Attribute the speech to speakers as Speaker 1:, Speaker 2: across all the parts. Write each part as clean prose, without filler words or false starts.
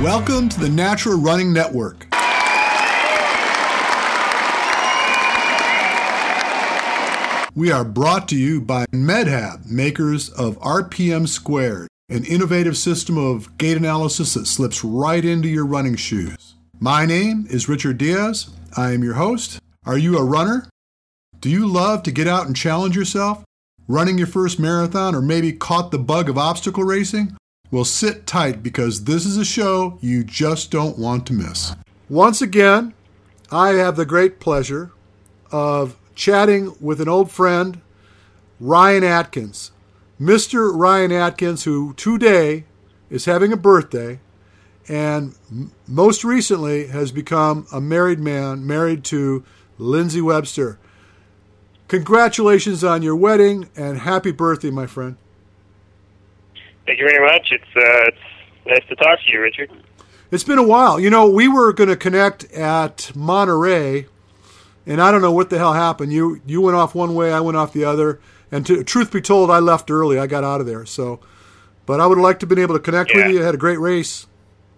Speaker 1: Welcome to the Natural Running Network. We are brought to you by MedHab, makers of RPM Squared, an innovative system of gait analysis that slips right into your running shoes. My name is Richard Diaz. I am your host. Are you a runner? Do you love to get out and challenge yourself? Running your first marathon or maybe caught the bug of obstacle racing? Well, sit tight because this is a show you just don't want to miss. Once again, I have the great pleasure of chatting with an old friend, Ryan Atkins. Mr. Ryan Atkins, who today is having a birthday and most recently has become a married man, married to Lindsay Webster. Congratulations on your wedding and happy birthday, my friend.
Speaker 2: Thank you very much. It's nice to talk to you, Richard.
Speaker 1: It's been a while. You know, we were going to connect at Monterey, and I don't know what the hell happened. You went off one way, I went off the other, and truth be told, I left early. I got out of there. But I would have liked to have been able to connect with you. You had a great race.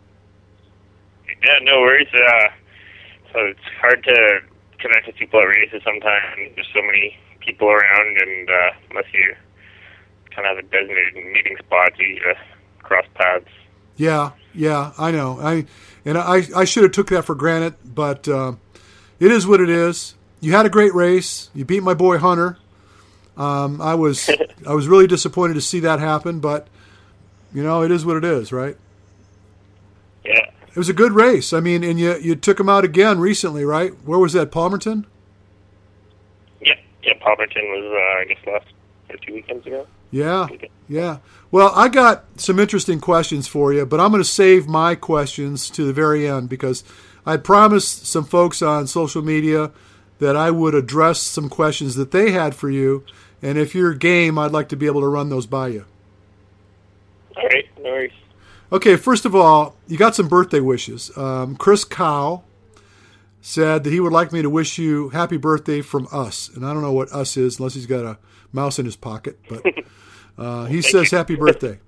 Speaker 2: Yeah, no worries. So it's hard to connect with people at races sometimes. There's so many people around, and unless you kind of have a designated meeting spot, you cross paths.
Speaker 1: Yeah, I know. I should have took that for granted, but it is what it is. You had a great race. You beat my boy Hunter. I was really disappointed to see that happen, but you know, it is what it is, right?
Speaker 2: Yeah.
Speaker 1: It was a good race. I mean, and you took him out again recently, right? Where was that, Palmerton?
Speaker 2: Yeah, Palmerton was, I guess, last 2 weekends ago.
Speaker 1: Yeah. Well, I got some interesting questions for you, but I'm going to save my questions to the very end because I promised some folks on social media that I would address some questions that they had for you, and if you're game, I'd like to be able to run those by you.
Speaker 2: All right, no worries.
Speaker 1: Okay, first of all, you got some birthday wishes. Chris Cow said that he would like me to wish you happy birthday from us, and I don't know what us is unless he's got a mouse in his pocket, but he says happy birthday.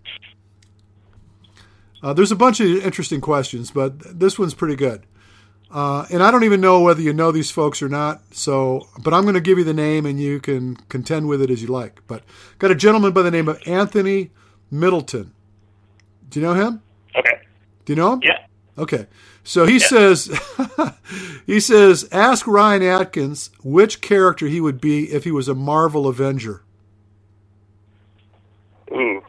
Speaker 1: There's a bunch of interesting questions, but this one's pretty good. And I don't even know whether you know these folks or not, but I'm going to give you the name and you can contend with it as you like. But got a gentleman by the name of Anthony Middleton. Do you know him?
Speaker 2: Okay.
Speaker 1: Do you know him?
Speaker 2: Yeah.
Speaker 1: Okay. So he says, ask Ryan Atkins which character he would be if he was a Marvel Avenger.
Speaker 2: Ooh.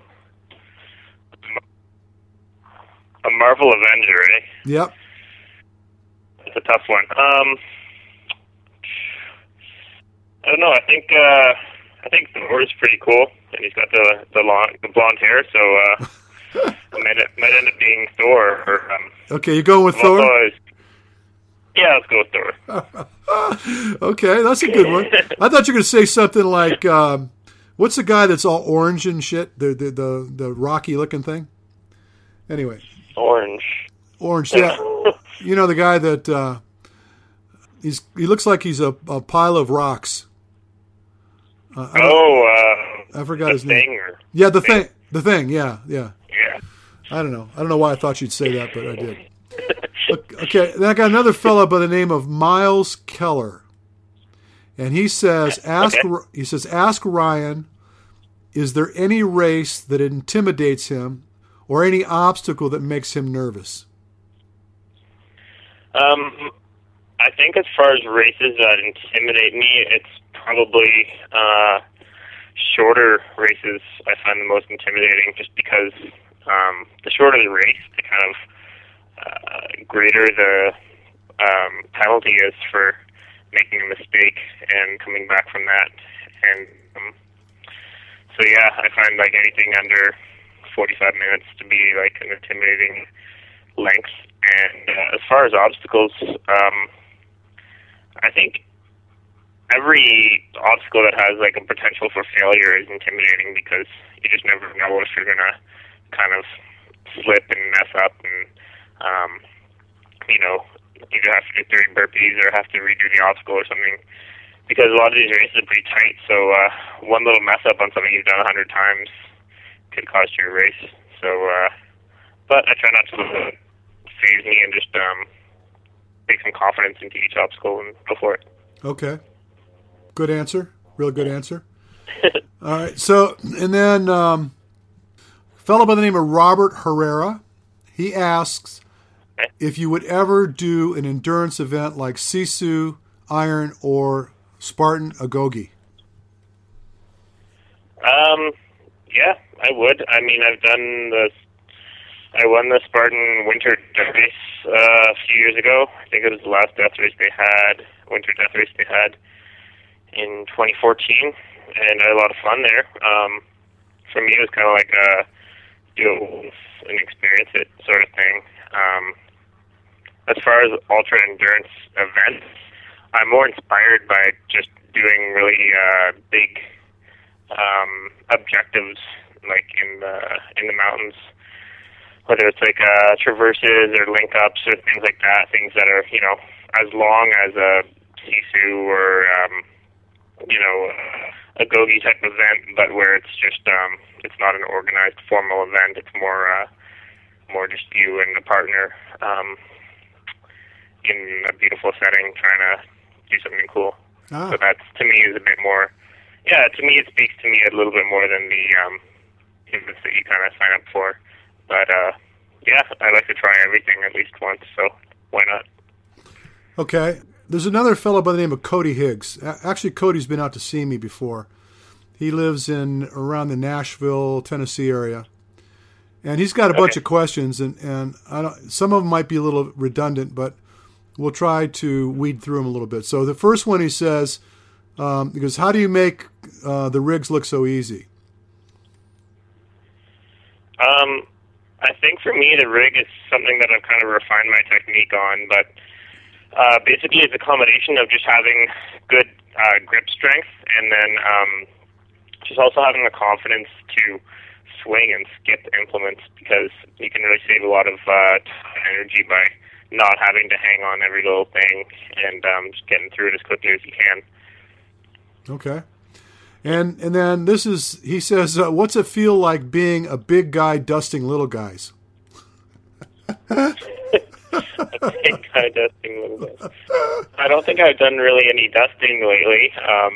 Speaker 2: A Marvel Avenger, eh?
Speaker 1: Yep.
Speaker 2: It's a tough one. I don't know. I think Thor is pretty cool, and he's got the blonde hair, so it might end up being Thor.
Speaker 1: Okay, you going with Thor?
Speaker 2: Yeah, let's go with Thor.
Speaker 1: Okay, that's a good one. I thought you were going to say something like, what's the guy that's all orange and shit? The rocky looking thing. Anyway.
Speaker 2: Orange,
Speaker 1: yeah. You know the guy that he looks like he's a pile of rocks.
Speaker 2: I
Speaker 1: forgot his name.
Speaker 2: Or
Speaker 1: yeah, the thing. Yeah.
Speaker 2: Yeah.
Speaker 1: I don't know why I thought you'd say that, but I did. Okay, then I got another fellow by the name of Miles Keller, and he says, ask Ryan, is there any race that intimidates him, or any obstacle that makes him nervous?
Speaker 2: I think as far as races that intimidate me, it's probably shorter races I find the most intimidating, just because the shorter the race, the kind of greater the penalty is for making a mistake and coming back from that. And so yeah, I find like anything under 45 minutes to be like an intimidating length. And as far as obstacles, I think every obstacle that has like a potential for failure is intimidating, because you just never know if you're gonna kind of slip and mess up and either have to do 30 burpees or have to redo the obstacle or something, because a lot of these races are pretty tight. So one little mess up on something you've done 100 times could cost you a race. So, but I try not to me and just take some confidence into each obstacle and go for it.
Speaker 1: Okay. Good answer. Real good answer. All right. So, and then a fellow by the name of Robert Herrera, he asks if you would ever do an endurance event like Sisu, Iron, or Spartan Agoge.
Speaker 2: Yeah, I would. I mean, I won the Spartan Winter Death Race a few years ago. I think it was the last death race they had, winter death race they had in 2014, and I had a lot of fun there. For me, it was kind of like a do it and experience it sort of thing. As far as ultra endurance events, I'm more inspired by just doing really big objectives, like in the mountains, whether it's like traverses or link ups or things like that, things that are, you know, as long as a Sisu or a Gogi type event, but where it's just it's not an organized formal event. It's more just you and a partner in a beautiful setting trying to do something cool. So that's, to me, is a bit more. Yeah, to me, it speaks to me a little bit more than the events that you kind of sign up for. But, yeah, I like to try everything at least once, so why not?
Speaker 1: Okay. There's another fellow by the name of Cody Higgs. Actually, Cody's been out to see me before. He lives around the Nashville, Tennessee area. And he's got a bunch of questions, and some of them might be a little redundant, but we'll try to weed through them a little bit. So the first one, he says, he goes, how do you make the rigs look so easy?
Speaker 2: I think for me, the rig is something that I've kind of refined my technique on, but basically it's a combination of just having good grip strength and then just also having the confidence to swing and skip implements, because you can really save a lot of energy by not having to hang on every little thing and just getting through it as quickly as you can.
Speaker 1: Okay. And then he says, what's it feel like being a big guy dusting little guys?
Speaker 2: A big guy dusting little guys. I don't think I've done really any dusting lately.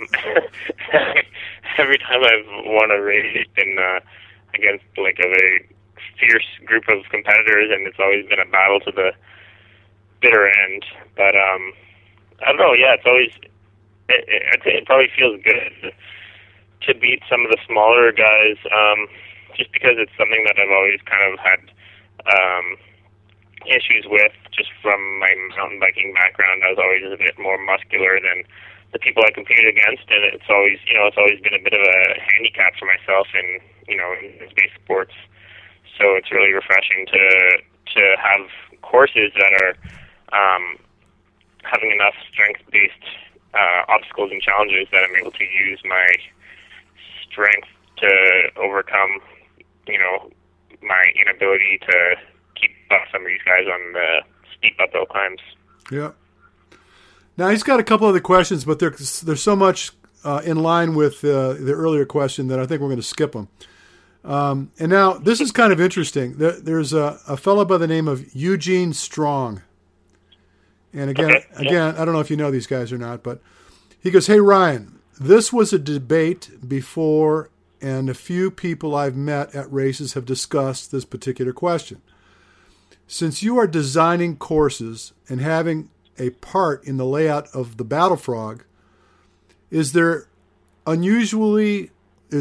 Speaker 2: Every time I've won a race, it's been against like a very fierce group of competitors, and it's always been a battle to the bitter end. But I don't know. Yeah, it's always. I'd say it probably feels good to beat some of the smaller guys, just because it's something that I've always kind of had issues with, just from my mountain biking background. I was always a bit more muscular than the people I competed against, and it's always been a bit of a handicap for myself in space sports. So it's really refreshing to have courses that are having enough strength-based obstacles and challenges that I'm able to use my strength to overcome, my inability to keep up some of these guys on the steep uphill climbs.
Speaker 1: Yeah. Now, he's got a couple other questions, but there's so much in line with the earlier question that I think we're going to skip them. And now, this is kind of interesting. There's a fellow by the name of Eugene Strong. And again, I don't know if you know these guys or not, but he goes, hey, Ryan, this was a debate before, and a few people I've met at races have discussed this particular question. Since you are designing courses and having a part in the layout of the Battle Frog, is there usually a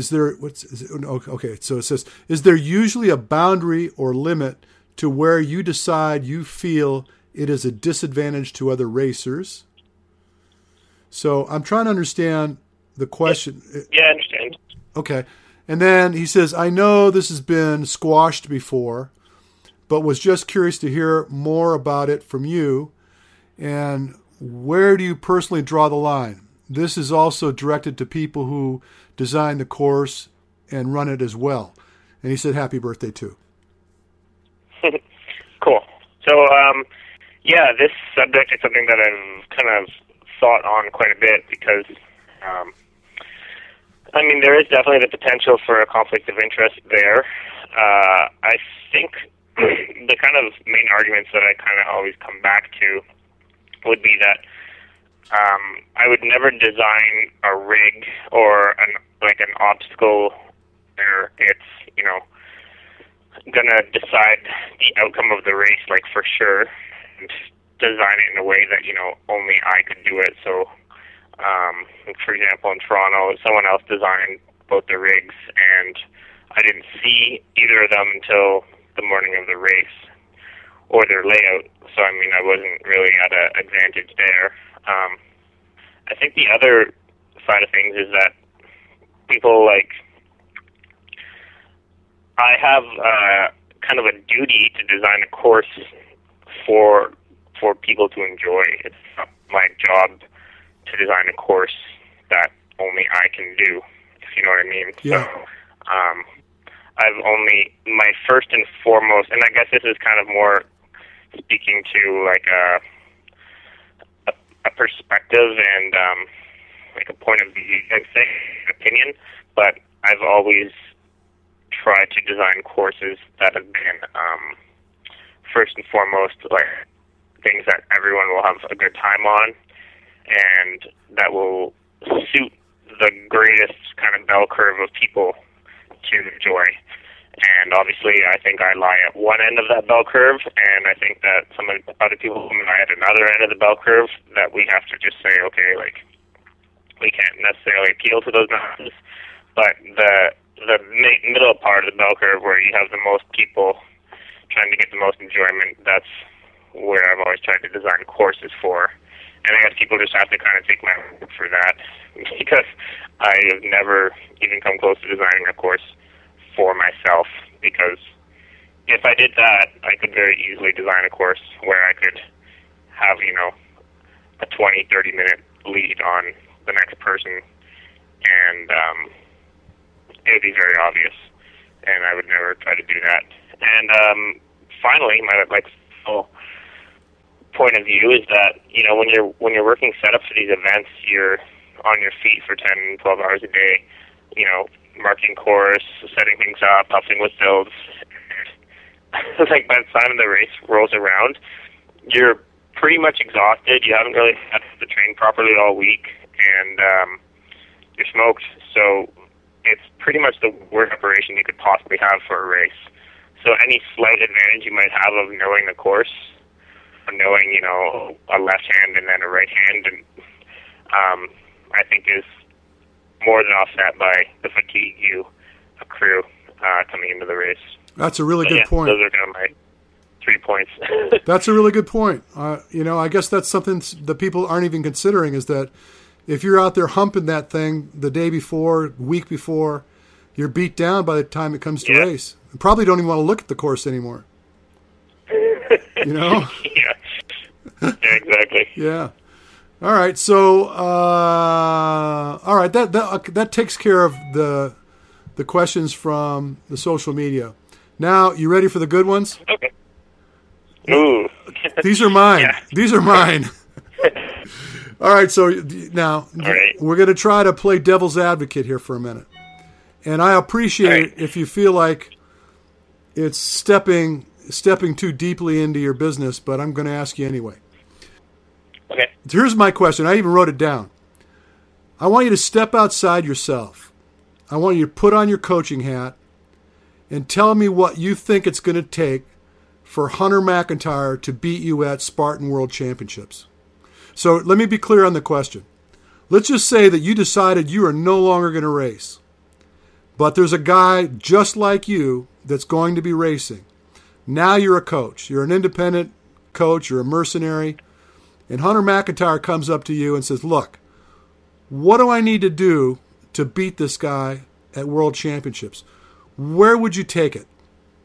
Speaker 1: boundary or limit to where you decide you feel it is a disadvantage to other racers? So I'm trying to understand the question.
Speaker 2: Yeah, I understand.
Speaker 1: Okay. And then he says, I know this has been squashed before, but was just curious to hear more about it from you. And where do you personally draw the line? This is also directed to people who design the course and run it as well. And he said, happy birthday, too.
Speaker 2: Cool. So, this subject is something that I've kind of thought on quite a bit because, there is definitely the potential for a conflict of interest there. I think the kind kind of main arguments that I kind of always come back to would be that I would never design a rig or an obstacle where it's, you know, gonna decide the outcome of the race, like, for sure, and design it in a way that, you know, only I could do it. So, for example, in Toronto, someone else designed both the rigs, and I didn't see either of them until the morning of the race or their layout. So, I mean, I wasn't really at an advantage there. I think the other side of things is that people, like, I have kind of a duty to design a course for people to enjoy. It's not my job to design a course that only I can do, if you know what I mean.
Speaker 1: Yeah.
Speaker 2: So, I've only, my first and foremost, and I guess this is kind of more speaking to, like, a perspective and, like, a point of view, I'd say, opinion, but I've always tried to design courses that have been, first and foremost, like, things that everyone will have a good time on, and that will suit the greatest kind of bell curve of people to enjoy. And obviously, I think I lie at one end of that bell curve, and I think that some of the other people lie at another end of the bell curve, that we have to just say, okay, like, we can't necessarily appeal to those masses, but the middle part of the bell curve, where you have the most people trying to get the most enjoyment, that's where I've always tried to design courses for. And I guess people just have to kind of take my word for that, because I have never even come close to designing a course for myself, because if I did that, I could very easily design a course where I could have, you know, a 20, 30-minute lead on the next person, and it would be very obvious, and I would never try to do that. And finally, my, like, point of view is that, you know, when you're working setup for these events, you're on your feet for 10, 12 hours a day, you know, marking course, setting things up, helping with builds. Like, by the time the race rolls around, you're pretty much exhausted. You haven't really had to train properly all week, and you're smoked. So it's pretty much the worst preparation you could possibly have for a race. So any slight advantage you might have of knowing the course, or knowing, you know, a left hand and then a right hand, and I think is more than offset by the fatigue you accrue coming into the race.
Speaker 1: That's a really good point.
Speaker 2: Those are kind of my 3 points.
Speaker 1: That's a really good point. You know, I guess that's something that people aren't even considering, is that if you're out there humping that thing the day before, week before, you're beat down by the time it comes to race. You probably don't even want to look at the course anymore. You know?
Speaker 2: Yeah, exactly.
Speaker 1: Yeah. All right. So, all right. That takes care of the questions from the social media. Now, you ready for the good ones?
Speaker 2: Okay. Ooh.
Speaker 1: These are mine.
Speaker 2: Yeah.
Speaker 1: These are mine. All right. So now we're going to try to play devil's advocate here for a minute. And I appreciate it if you feel like it's stepping too deeply into your business, but I'm going to ask you anyway.
Speaker 2: Okay.
Speaker 1: Here's my question. I even wrote it down. I want you to step outside yourself. I want you to put on your coaching hat and tell me what you think it's going to take for Hunter McIntyre to beat you at Spartan World Championships. So let me be clear on the question. Let's just say that you decided you are no longer going to race, but there's a guy just like you that's going to be racing. Now you're a coach. You're an independent coach. You're a mercenary. And Hunter McIntyre comes up to you and says, look, what do I need to do to beat this guy at World Championships? Where would you take it?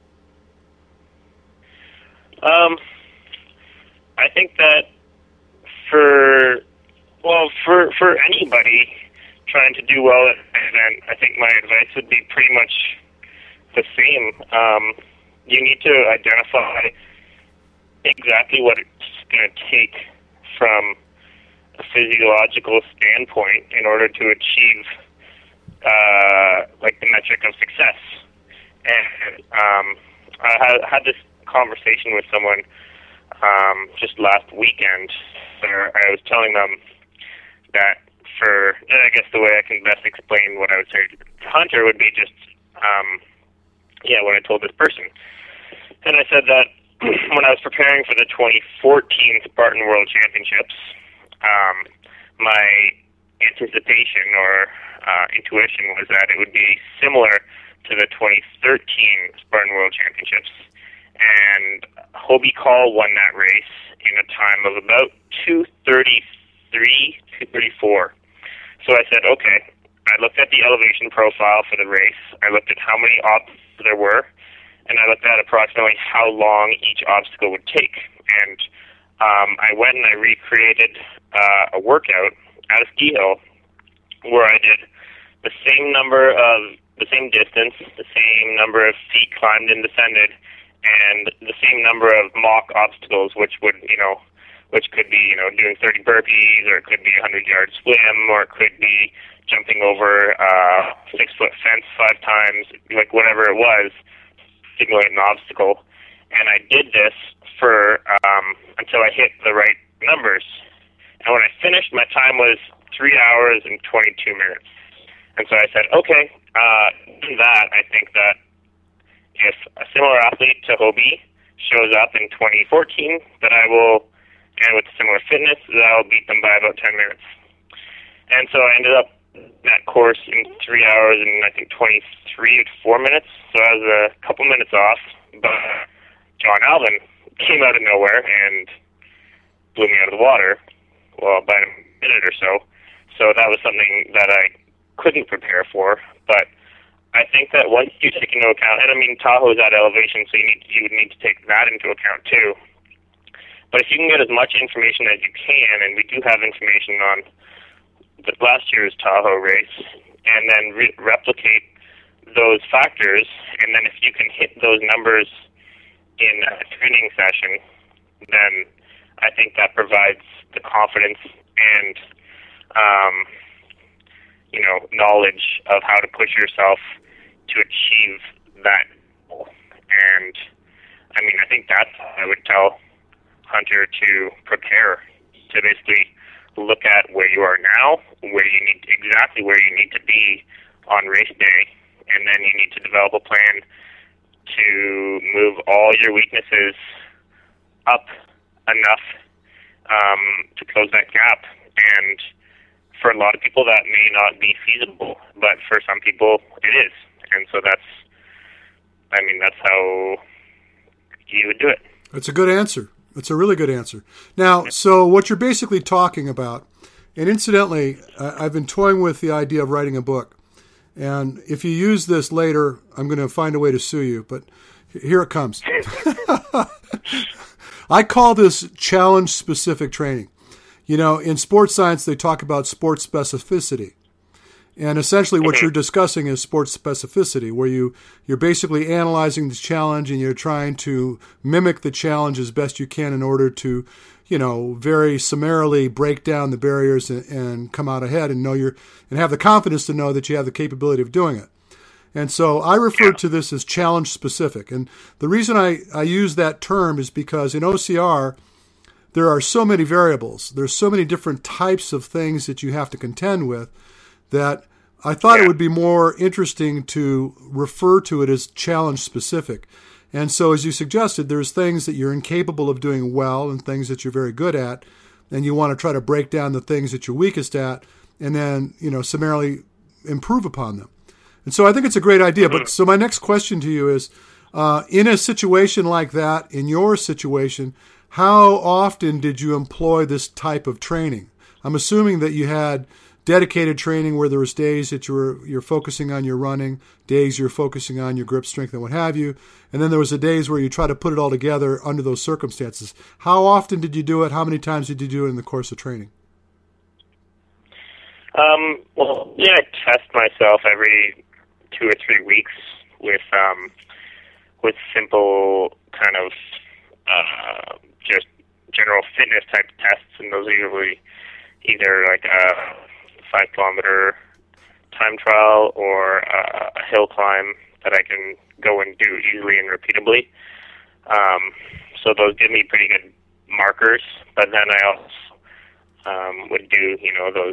Speaker 2: I think that for anybody trying to do well at an event, I think my advice would be pretty much the same. You need to identify exactly what it's going to take from a physiological standpoint in order to achieve like the metric of success. And I had this conversation with someone just last weekend where I was telling them that and I guess the way I can best explain what I would say to Hunter would be just, what I told this person. And I said that when I was preparing for the 2014 Spartan World Championships, my anticipation or intuition was that it would be similar to the 2013 Spartan World Championships. And Hobie Call won that race in a time of about 2:33, 2:34. So I said, okay. I looked at the elevation profile for the race. I looked at how many obstacles there were, and I looked at approximately how long each obstacle would take. And I went and I recreated a workout at a ski hill where I did the same distance, the same number of feet climbed and descended, and the same number of mock obstacles, which could be, doing 30 burpees, or it could be a 100-yard swim, or it could be jumping over a 6-foot fence 5 times, like whatever it was, simulate an obstacle. And I did this for until I hit the right numbers. And when I finished, my time was 3 hours and 22 minutes. And so I said, okay, in that, I think that if a similar athlete to Hobie shows up in 2014, that I will, and with similar fitness, that I'll beat them by about 10 minutes. And so I ended up that course in 3 hours and I think 23 to 4 minutes. So I was a couple minutes off, but John Alvin came out of nowhere and blew me out of the water, well, by a minute or so. So that was something that I couldn't prepare for. But I think that once you take into account, and I mean, Tahoe's at elevation, so you would need to take that into account too. But if you can get as much information as you can, and we do have information on the last year's Tahoe race, and then replicate those factors, and then if you can hit those numbers in a training session, then I think that provides the confidence and knowledge of how to push yourself to achieve that goal. And I mean, I think that's what I would tell Hunter to prepare, to basically look at where you are now, exactly where you need to be on race day, and then you need to develop a plan to move all your weaknesses up enough to close that gap. And for a lot of people, that may not be feasible, but for some people, it is. And so that's how you would do it.
Speaker 1: That's a good answer. That's a really good answer. Now, so what you're basically talking about, and incidentally, I've been toying with the idea of writing a book. And if you use this later, I'm going to find a way to sue you, but here it comes. I call this challenge-specific training. In sports science, they talk about sports specificity. And essentially what you're discussing is sports specificity, where you're basically analyzing the challenge and you're trying to mimic the challenge as best you can in order to, very summarily break down the barriers and come out ahead and and have the confidence to know that you have the capability of doing it. And so I refer to this as challenge specific. And the reason I use that term is because in OCR, there are so many variables. There's so many different types of things that you have to contend with that I thought it would be more interesting to refer to it as challenge specific. And so as you suggested, there's things that you're incapable of doing well and things that you're very good at, and you want to try to break down the things that you're weakest at and then, summarily improve upon them. And so I think it's a great idea. But so my next question to you is, in a situation like that, in your situation, how often did you employ this type of training? I'm assuming that you had dedicated training where there was days that you're focusing on your running, days you're focusing on your grip strength and what have you, and then there was the days where you try to put it all together under those circumstances. How often did you do it? How many times did you do it in the course of training?
Speaker 2: I test myself every 2 or 3 weeks with simple kind of just general fitness type tests, and those are usually either like a 5-kilometer time trial or a hill climb that I can go and do easily and repeatably. So those give me pretty good markers. But then I also would do, those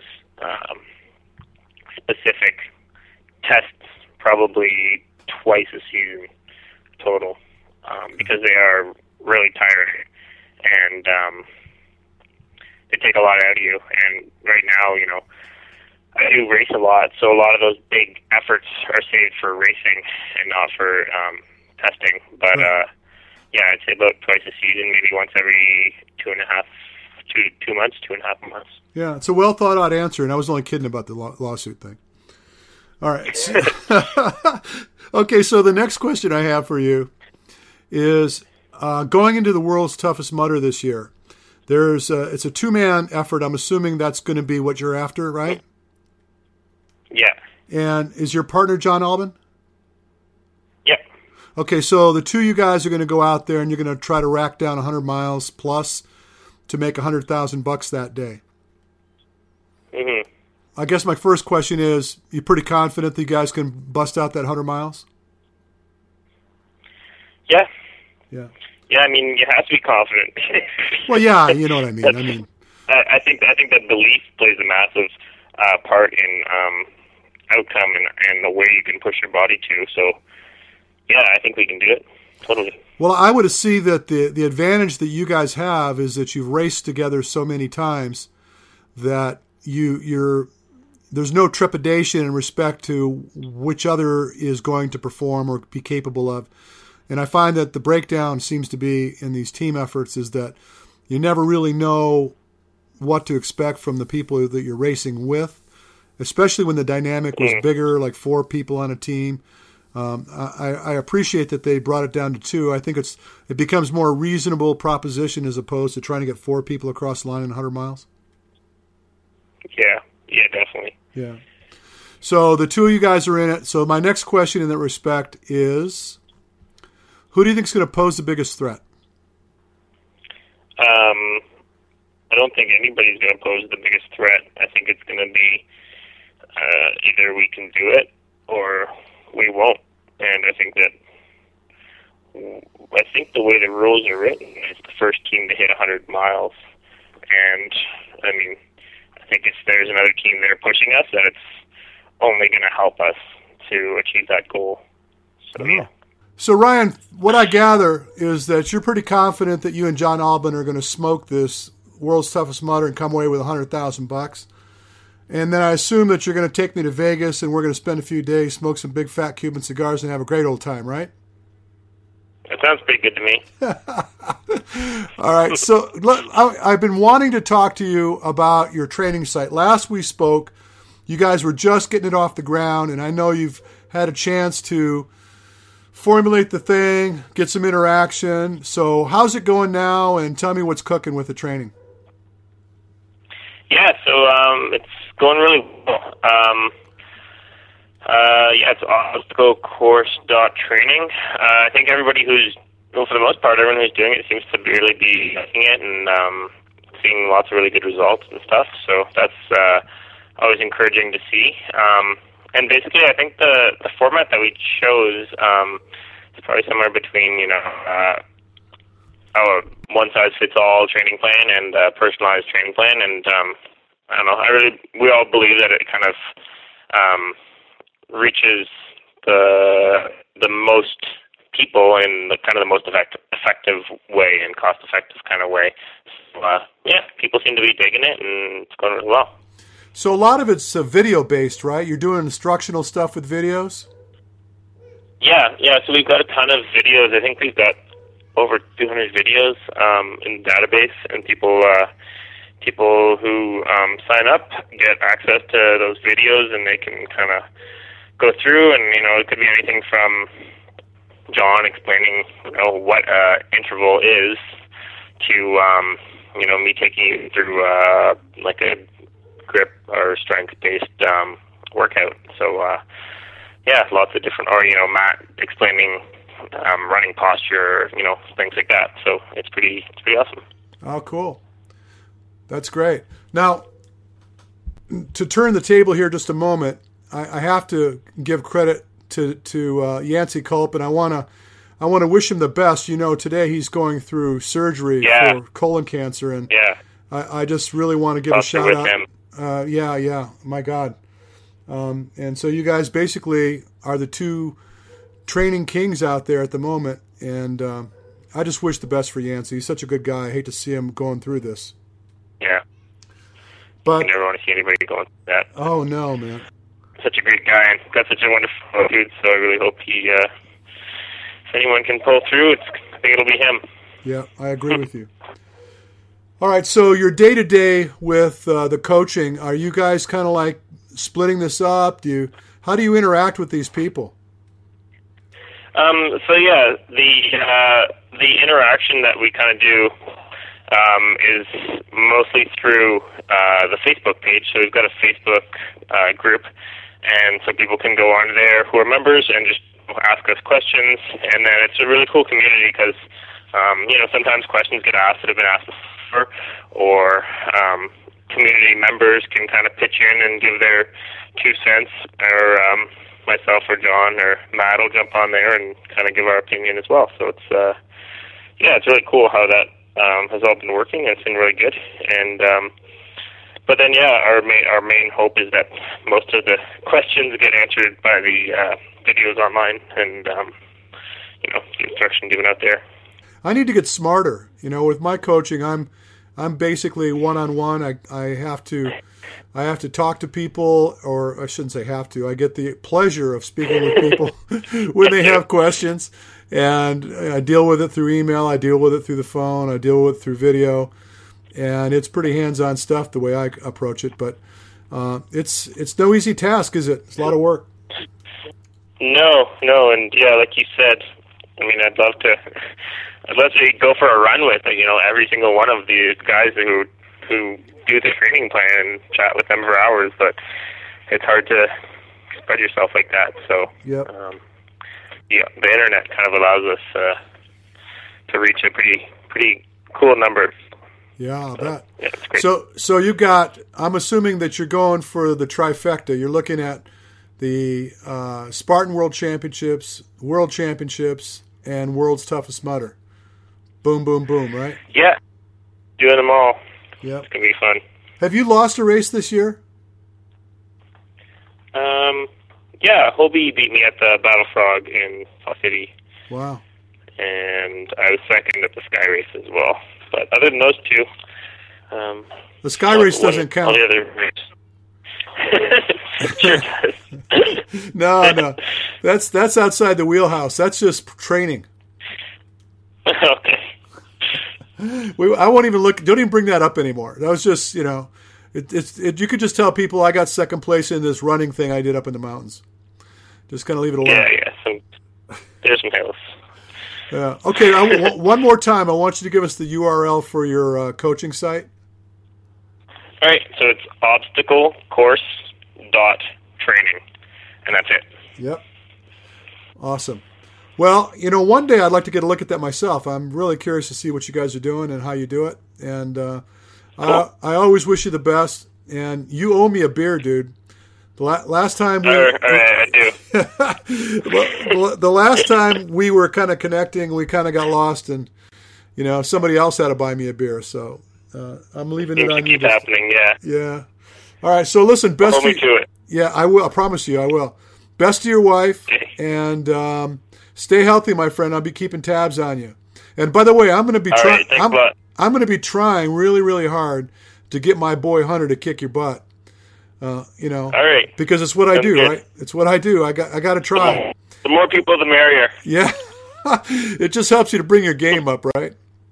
Speaker 2: specific tests probably twice a season total, because they are really tiring and they take a lot out of you. And right now, I do race a lot, so a lot of those big efforts are saved for racing and not for testing. But yeah, I'd say about twice a season, maybe once every 2 months, 2.5 months.
Speaker 1: Yeah, it's a well thought out answer, and I was only kidding about the lawsuit thing. All right. Okay, so the next question I have for you is going into the world's toughest mudder this year. It's a 2-man effort. I'm assuming that's going to be what you're after, right?
Speaker 2: Yeah.
Speaker 1: And is your partner John Albin?
Speaker 2: Yep.
Speaker 1: Okay, so the two of you guys are going to go out there and you're going to try to rack down 100 miles plus to make $100,000 that day.
Speaker 2: Mm-hmm.
Speaker 1: I guess my first question is, you pretty confident that you guys can bust out that 100 miles?
Speaker 2: Yeah.
Speaker 1: Yeah.
Speaker 2: Yeah, I mean, you have to be confident.
Speaker 1: Well, yeah, you know what I mean.
Speaker 2: I think that belief plays a massive part in outcome and the way you can push your body to. So, yeah, I think we can do it. Totally.
Speaker 1: Well, I would see that the advantage that you guys have is that you've raced together so many times that there's no trepidation in respect to which other is going to perform or be capable of. And I find that the breakdown seems to be in these team efforts is that you never really know what to expect from the people that you're racing with, especially when the dynamic was bigger, like 4 people on a team. I appreciate that they brought it down to 2. I think it becomes more reasonable proposition as opposed to trying to get 4 people across the line in 100 miles.
Speaker 2: Yeah, definitely.
Speaker 1: Yeah. So the 2 of you guys are in it. So my next question in that respect is, who do you think is going to pose the biggest threat?
Speaker 2: I don't think anybody's going to pose the biggest threat. I think it's going to be either we can do it or we won't. And I think the way the rules are written is the first team to hit 100 miles. And, I mean, I think if there's another team there pushing us, then it's only going to help us to achieve that goal. So, yeah.
Speaker 1: So, Ryan, what I gather is that you're pretty confident that you and John Albin are going to smoke this world's toughest mudder and come away with $100,000. And then I assume that you're going to take me to Vegas and we're going to spend a few days, smoke some big fat Cuban cigars, and have a great old time, right?
Speaker 2: That sounds pretty good to me.
Speaker 1: All right. So I've been wanting to talk to you about your training site. Last we spoke, you guys were just getting it off the ground, and I know you've had a chance to formulate the thing, get some interaction. So how's it going now, and tell me what's cooking with the training.
Speaker 2: Yeah, so it's going really well. It's obstaclecourse.training. I think everybody for the most part, everyone who's doing it seems to really be liking it and seeing lots of really good results and stuff. So that's always encouraging to see. And basically, I think the format that we chose is probably somewhere between, a one-size-fits-all training plan and a personalized training plan. And I don't know, we all believe that it kind of reaches the most people in the kind of the most effective way and cost-effective kind of way. So, people seem to be digging it, and it's going really well.
Speaker 1: So a lot of it's video-based, right? You're doing instructional stuff with videos? Yeah.
Speaker 2: So we've got a ton of videos. I think we've got over 200 videos in the database, and people who sign up get access to those videos, and they can kind of go through, and it could be anything from John explaining what interval is to me taking you through like a grip or strength-based workout. So lots of different, or Matt explaining running posture, things like that. So it's pretty awesome.
Speaker 1: Oh, cool. That's great. Now, to turn the table here just a moment, I have to give credit to Yancey Culp, and I want I want to wish him the best. Today he's going through surgery for colon cancer, and I just really want to give a shout out. Him. My God. And so you guys basically are the two training kings out there at the moment, and I just wish the best for Yancey. He's such a good guy. I hate to see him going through this. Yeah.
Speaker 2: But I never want to see anybody going through that.
Speaker 1: Oh, no, man.
Speaker 2: Such a great guy and got such a wonderful dude, so I really hope if anyone can pull through, I think it'll be him.
Speaker 1: Yeah, I agree with you. All right, so your day-to-day with the coaching, are you guys kind of like splitting this up? How do you interact with these people?
Speaker 2: The interaction that we kind of do is mostly through the Facebook page. So we've got a Facebook group, and so people can go on there who are members and just ask us questions. And then it's a really cool community because sometimes questions get asked that have been asked before, or community members can kind of pitch in and give their 2 cents, or myself or John or Matt will jump on there and kind of give our opinion as well. So it's really cool how that has all been working, and it's been really good. And but then our main hope is that most of the questions get answered by the videos online and the instruction given out there.
Speaker 1: I need to get smarter. With my coaching, I'm basically one-on-one. I have to talk to people, or I shouldn't say have to. I get the pleasure of speaking with people when they have questions, and I deal with it through email. I deal with it through the phone. I deal with it through video, and it's pretty hands-on stuff the way I approach it. But it's no easy task, is it? It's a lot of work.
Speaker 2: No, and like you said, I'd love to go for a run with every single one of these guys who do the training plan and chat with them for hours, but it's hard to spread yourself like that. So the internet kind of allows us to reach a pretty cool number.
Speaker 1: Yeah, I bet.
Speaker 2: Yeah, it's great.
Speaker 1: So you got, I'm assuming that you're going for the trifecta. You're looking at the Spartan World Championships, and World's Toughest Mudder. Boom, boom, boom, right?
Speaker 2: Yeah, doing them all.
Speaker 1: Yep.
Speaker 2: It's going to be fun.
Speaker 1: Have you lost a race this year?
Speaker 2: Hobie beat me at the Battle Frog in Fall City.
Speaker 1: Wow.
Speaker 2: And I was second at the Sky Race as well. But other than those two...
Speaker 1: the Sky Race doesn't count.
Speaker 2: All the other races. Sure does.
Speaker 1: No. That's outside the wheelhouse. That's just training.
Speaker 2: Okay.
Speaker 1: I won't even look. Don't even bring that up anymore. That was just, you could just tell people I got second place in this running thing I did up in the mountains. Just kind of leave it alone.
Speaker 2: Yeah. There's some hills.
Speaker 1: Yeah. Okay. One more time, I want you to give us the URL for your coaching site.
Speaker 2: All right. So it's obstaclecourse.training, and that's it.
Speaker 1: Yep. Awesome. Well, one day I'd like to get a look at that myself. I'm really curious to see what you guys are doing and how you do it. And cool. I always wish you the best. And you owe me a beer, dude. The last time
Speaker 2: I do.
Speaker 1: The last time we were kind of connecting, we kind of got lost, and somebody else had to buy me a beer. So I'm leaving it on you.
Speaker 2: Keep happening,
Speaker 1: Yeah. All right. So listen, best
Speaker 2: hold me to it.
Speaker 1: Yeah, I will. I promise you, I will. Best to your wife, and stay healthy, my friend. I'll be keeping tabs on you. And by the way, I'm going to be trying. I'm going to be trying really, really hard to get my boy Hunter to kick your butt. All
Speaker 2: right.
Speaker 1: Because it's what I do, right? It's what I do. I got to try.
Speaker 2: The more people, the merrier.
Speaker 1: Yeah. It just helps you to bring your game up, right?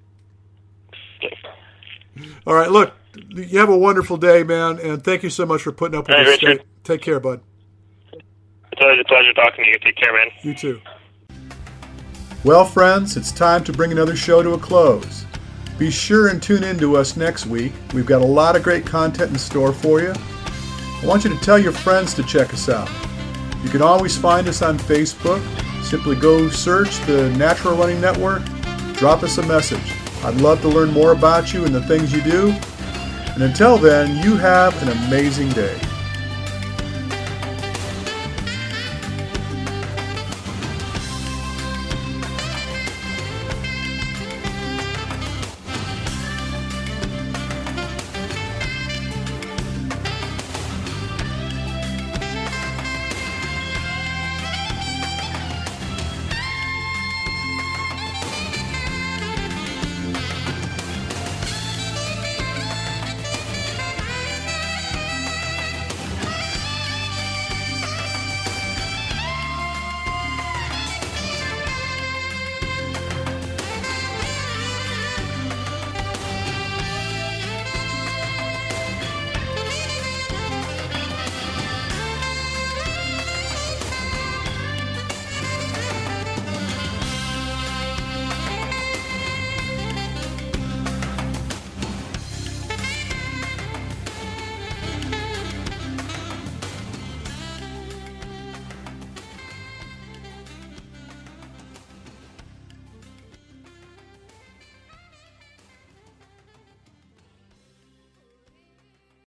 Speaker 1: All right. Look, you have a wonderful day, man, and thank you so much for putting up with this.
Speaker 2: Richard.
Speaker 1: Take care, bud.
Speaker 2: It's always a pleasure talking to you. Take care, man.
Speaker 1: You too. Well, friends, it's time to bring another show to a close. Be sure and tune in to us next week. We've got a lot of great content in store for you. I want you to tell your friends to check us out. You can always find us on Facebook. Simply go search the Natural Running Network. Drop us a message. I'd love to learn more about you and the things you do. And until then, you have an amazing day.